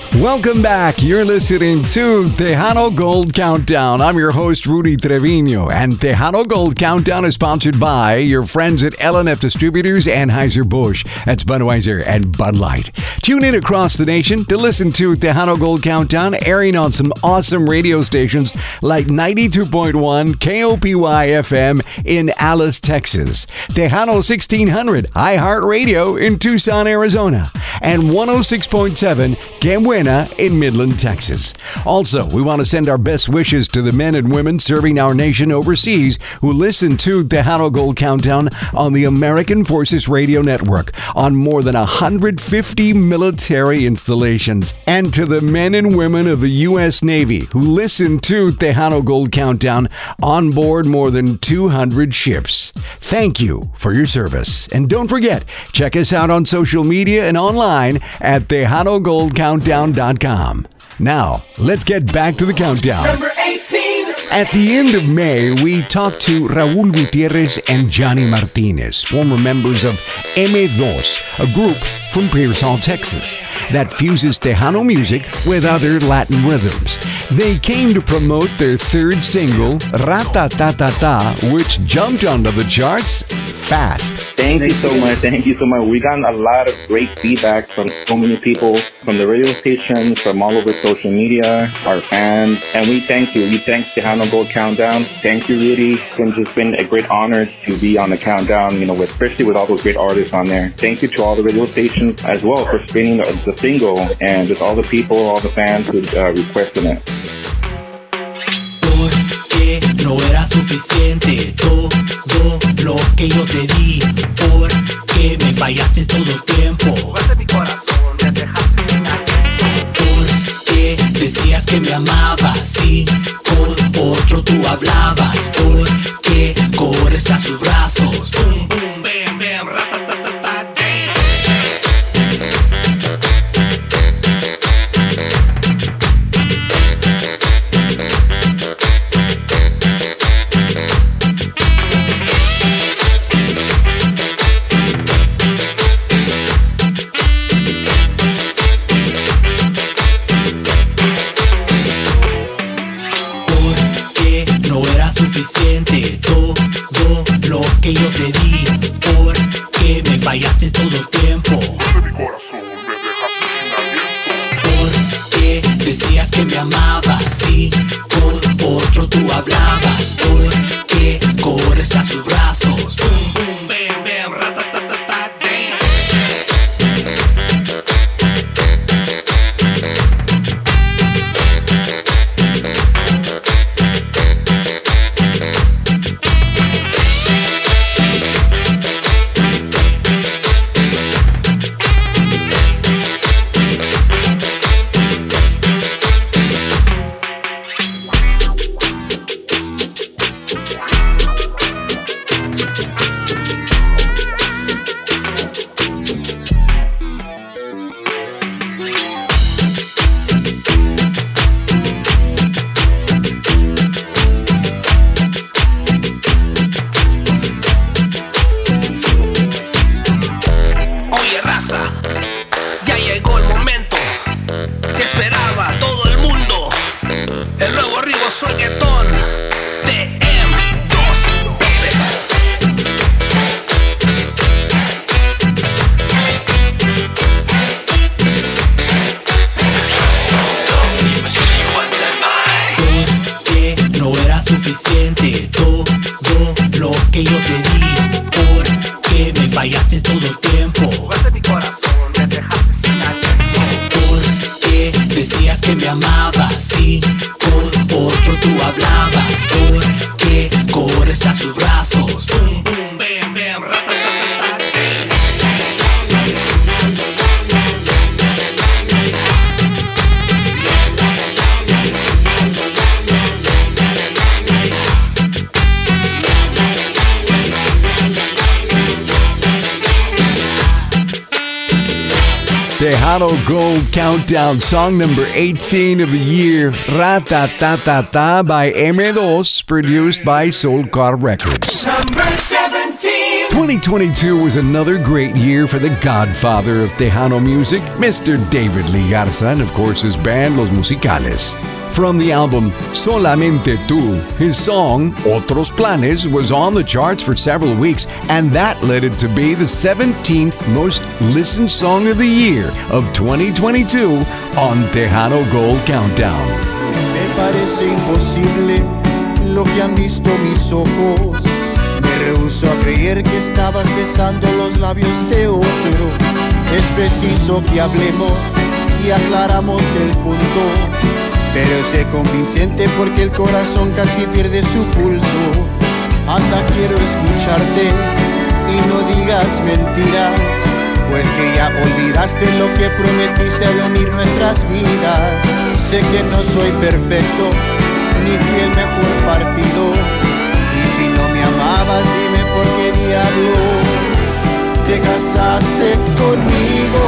Welcome back. You're listening to Tejano Gold Countdown. I'm your host, Rudy Trevino, and Tejano Gold Countdown is sponsored by your friends at LNF Distributors, Anheuser-Busch. That's Budweiser and Bud Light. Tune in across the nation to listen to Tejano Gold Countdown, airing on some awesome radio stations like 92.1 KOPY-FM in Alice, Texas, Tejano 1600 iHeartRadio in Tucson, Arizona, and 106.7 Que Buena in Midland, Texas. Also, we want to send our best wishes to the men and women serving our nation overseas who listen to Tejano Gold Countdown on the American Forces Radio Network on more than 150 military installations, and to the men and women of the U.S. Navy who listen to Tejano Gold Countdown on board more than 200 ships. Thank you for your service. And don't forget, check us out on social media and online at TejanoGoldCountdown.com. Now, let's get back to the countdown. Number 18. At the end of May, we talked to Raul Gutierrez and Johnny Martinez, former members of M2, a group from Pearsall, Texas, that fuses Tejano music with other Latin rhythms. They came to promote their third single, Ratatatata, which jumped onto the charts fast. Thank you so much. Thank you so much. We got a lot of great feedback from so many people, from the radio stations, from all over social media, our fans, and we thank you. We thank Tejano Gold Countdown. Thank you, Rudy. It's just been a great honor to be on the countdown, especially with all those great artists on there. Thank you to all the radio stations as well for spinning the single, and just all the people, all the fans who requested it. Porque no era suficiente todo lo que yo te di, porque me fallaste todo el tiempo. Porque decías que me amabas y con otro tú hablabas, porque corres a sus brazos. Boom, boom, bam, bam, ratatatata, damn. Suficiente todo lo que yo te di, porque me fallaste todo el tiempo. Porque decías que me amabas y con otro tú hablabas, porque corres a sus brazos. Boom, boom, bam, bam, ratatatata, damn. Suficiente todo lo que yo te di, porque me fallaste todo el tiempo. Porque decías que me amabas y con otro tú hablabas, porque corres a sus brazos. Boom, boom, bam, bam, ratatatata, damn. Tejano Gold Countdown, song number 18 of the year, Ratatatata by M2, produced by Soul Car Records. Number 17. 2022 was another great year for the godfather of Tejano music, Mr. David Lee Garza, and of course his band, Los Musicales. From the album Solamente Tú, his song Otros Planes was on the charts for several weeks, and that led it to be the 17th most listened song of the year of 2022 on Tejano Gold Countdown. Me parece imposible lo que han visto mis ojos. Me rehúso a creer que estabas besando los labios de otro. Es preciso que hablemos y aclaramos el punto, pero es convincente porque el corazón casi pierde su pulso. Anda, quiero escucharte y no digas mentiras, pues que ya olvidaste lo que prometiste al unir nuestras vidas. Sé que no soy perfecto, ni fui el mejor partido, y si no me amabas, dime por qué diablos te casaste conmigo.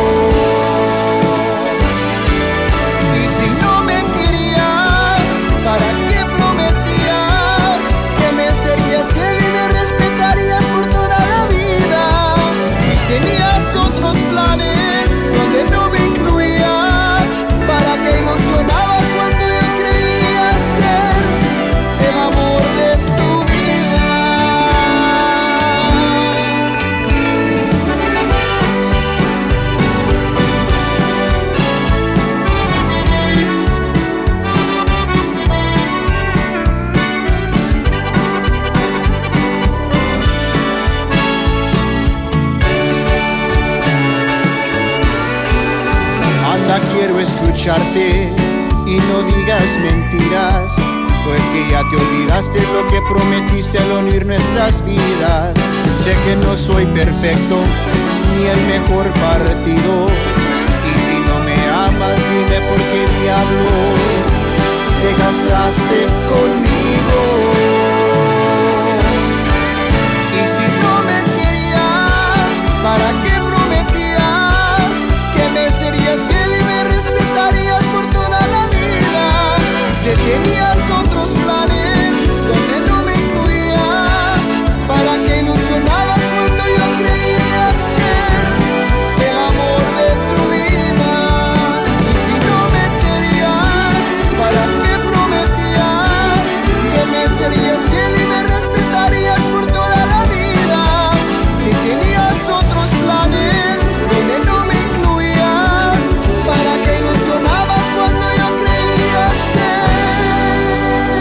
Y si no me querías, ¿para qué prometías que me serías fiel y me respetarías por toda la vida? Si tenías otros planes donde no me incluías, ¿para qué ilusionabas cuando yo creía ser el amor de tu vida? Anda, quiero escucharte y no digas mentiras, pues que ya te olvidaste lo que prometiste al unir nuestras vidas. Sé que no soy perfecto ni el mejor partido, y si no me amas, dime por qué diablos te casaste conmigo. Y si no me querías, ¿para qué prometías que me serías fiel y me respetarías por toda la vida? Si tenías otros planes donde no me incluía, ¿para qué ilusionabas cuando yo creía ser el amor de tu vida? Y si no me querías, ¿para qué prometías que me serías fiel y me respetarías por toda la vida? Si tenías otros planes donde no me incluías, ¿para qué ilusionabas cuando yo creía ser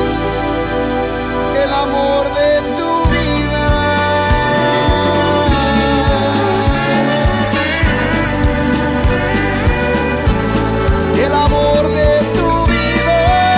el amor de tu vida? El amor de tu vida.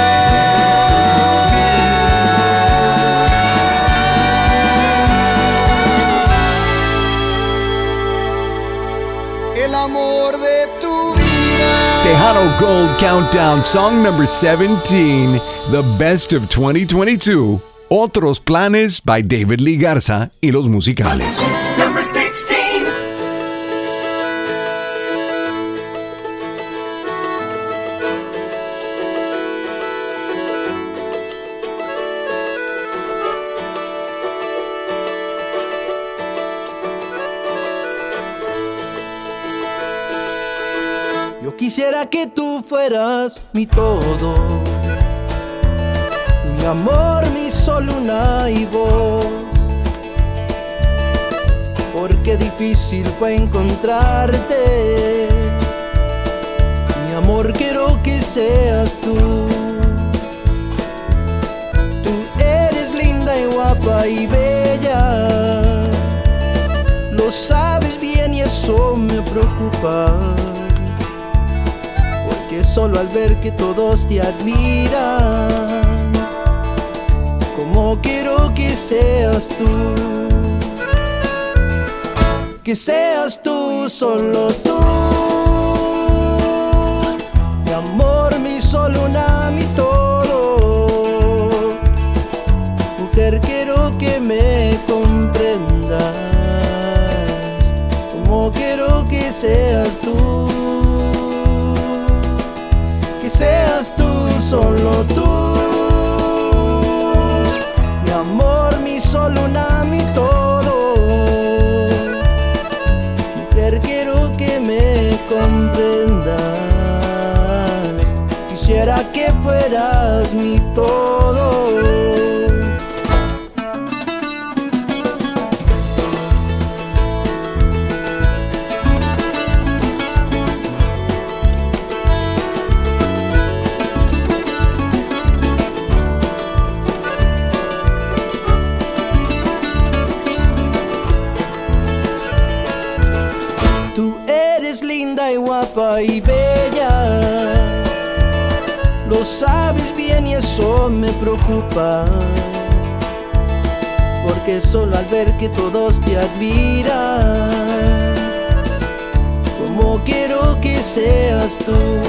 El amor de tu vida. Tejano Gold Countdown, song number 17, the best of 2022, Otros Planes by David Lee Garza y Los Musicales. Number 16. Yo quisiera que tú fueras mi todo, mi amor, mi sol, luna y voz, porque difícil fue encontrarte. Mi amor, quiero que seas tú. Tú eres linda y guapa y bella, lo sabes bien y eso me preocupa, porque solo al ver que todos te admiran, como quiero que seas tú. Que seas tú, solo tú, mi amor, mi sol, luna, mi todo. Mujer, quiero que me comprendas, como quiero que seas tú. Que seas tú, solo tú, mi amor, mi sol, luna, mi todo. Quisiera que fueras mi todo. Tú eres linda y guapa y bella, lo sabes bien y eso me preocupa, porque solo al ver que todos te admiran, como quiero que seas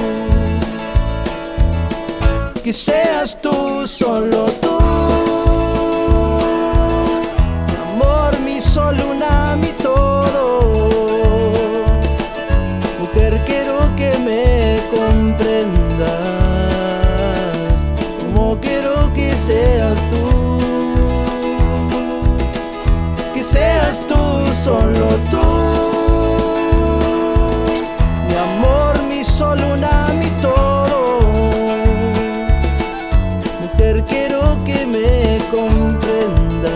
tú, solo tú, amor, mi sol, luna, mi todo. Mujer, quiero que me comprendas, como quiero que seas tú, solo tú, mi amor, mi sol, luna, mi todo. Mujer, quiero que me comprendas,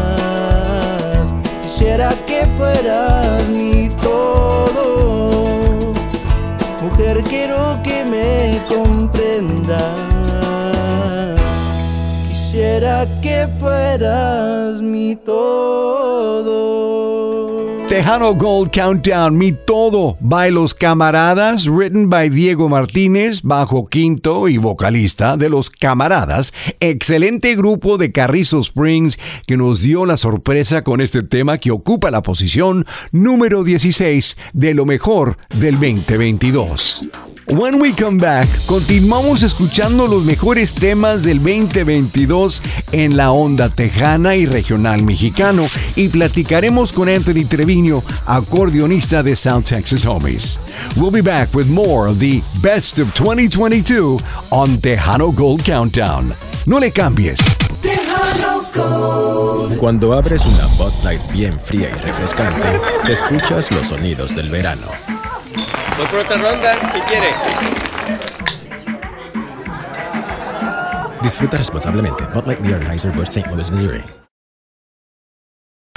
quisiera que fueras mi todo. Mujer, quiero que me comprendas, quisiera que fueras mi todo. Tejano Gold Countdown, Mi Todo, by Los Camaradas, written by Diego Martínez, bajo quinto y vocalista de Los Camaradas, excelente grupo de Carrizo Springs que nos dio la sorpresa con este tema que ocupa la posición número 16 de lo mejor del 2022. When we come back, continuamos escuchando los mejores temas del 2022 en la onda tejana y regional mexicano y platicaremos con Anthony Treviño, acordeonista de South Texas Homies. We'll be back with more of the best of 2022 on Tejano Gold Countdown. No le cambies. Tejano Gold. Cuando abres una Bud Light bien fría y refrescante, escuchas los sonidos del verano. Voy por otra ronda, ¿qué quiere? Disfruta responsablemente. Bud Light Beer, Anheuser-Busch, St. Louis, Missouri.